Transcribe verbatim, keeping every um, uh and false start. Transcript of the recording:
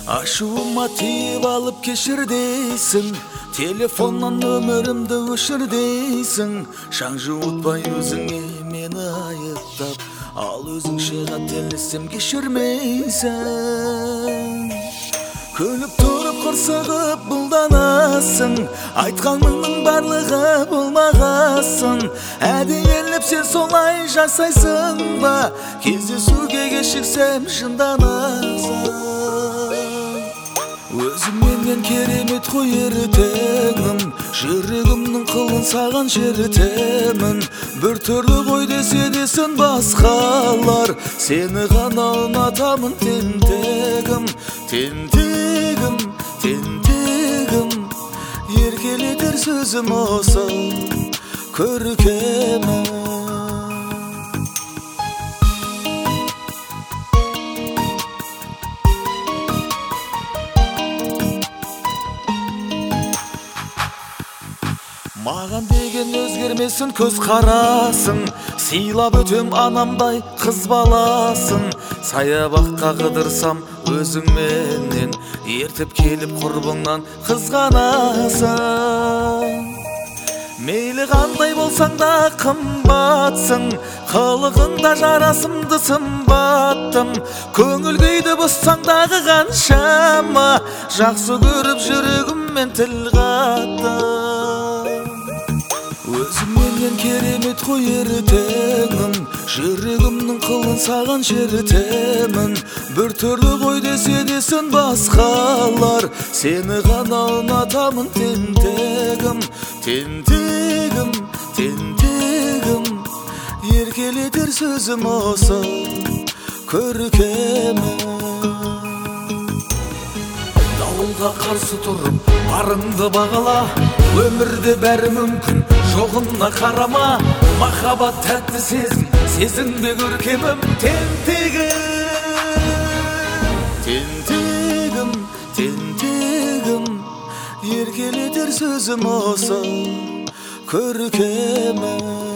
Ашуыма тиіп алып кешір дейсің, телефоннан өмірімді өшір дейсің. Шаң жуытпай өзіңе мені айыптап, ал өзіңше қателессем кешірмейсің. Күліп тұрып қырсығып бұлданасың, айтқаныңның барлығы болмағасын. Әдейілеп сен солай жасайсың ба, кездесуге кешіксем жынданасың. Өзіңменен керемет қой ертеңім, жүрегімнің қылын саған шертемін. Бір түрлі ғой десе десін басқалар, сені ғана ұнатамын тентегім. Тентегім, тентегім, еркелетер сөзім осы көркемім. Маған деген өзгермесін көз қарасың, сыйлап өтем анамдай қыз баласын. Саябаққа қыдырсам өзіңменен, ертіп келіп құрбыңнан қызғанасың. Мейлі қандай болсаң да қымбатсың, қылығыңда жарасымды сымбаттым. Көңіл күйді бұзсаң дағы қаншама, жақсы көріп жүрегіммен тіл қаттым. Өзіңменен керемет қой ертеңім, жүрегімнің қылын саған шертемін. Бір түрлі ғой десе десін басқалар, сені ғана ұнатамын тентегім. Тентегім, тентегім, еркелетер сөзім осы көркемім. Дауылға қарсы тұрып барыңды бағала, өмірде бәрі мүмкін, жоғына қарама. Махаббат тәтті сезім, сезінбе көркемім. Тентегім, тентегім, тентегім, еркелетер сөзім осы көркемім.